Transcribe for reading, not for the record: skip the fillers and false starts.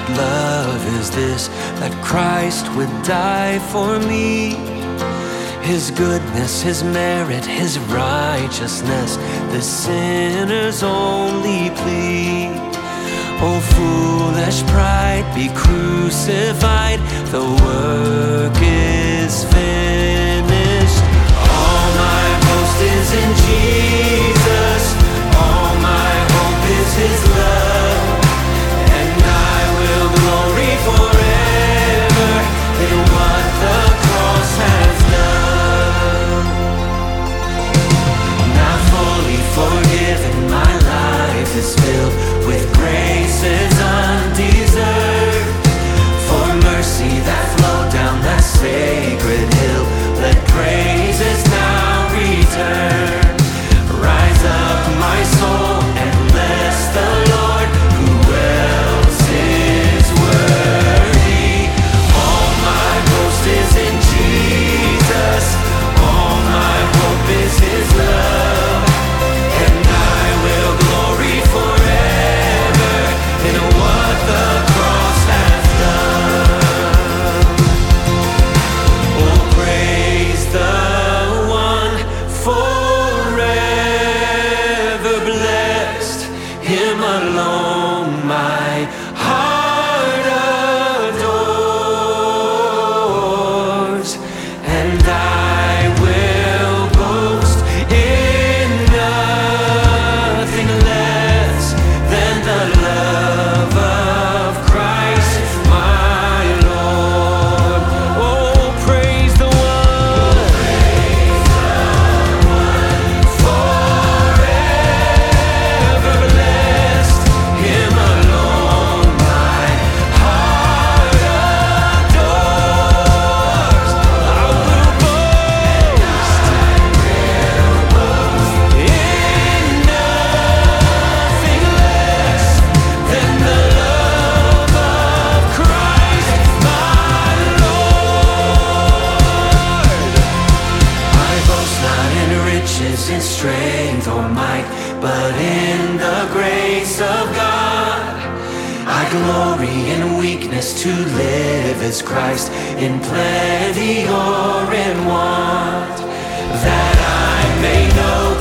love is this, that Christ would die for me. His goodness, His merit, His righteousness, the sinner's only plea. Oh, foolish pride, be crucified, the work is finished. All my boast is in Jesus, all my hope is His love, and I will glory forever in what the cross has done. Now fully forgiven, my life is filled with graces undeserved, for mercy that flowed down that sacred hill. Let praises now return. Rise up, my soul, and bless the Lord. Who else is worthy? All my boast is in Jesus, all my hope is His love, and I will glory forever in what the cross has done. Oh, praise the one forever blessed, Him alone my heart adores, and I will boast in nothing less than the love of Christ my Lord. Oh, praise the one forever blessed, Him alone my heart adores. I will boast in nothing less than the love of Christ my Lord. I boast not in riches, in strength or might, but in the grace of God. I glory in weakness, to live as Christ, in plenty or in want, that I may know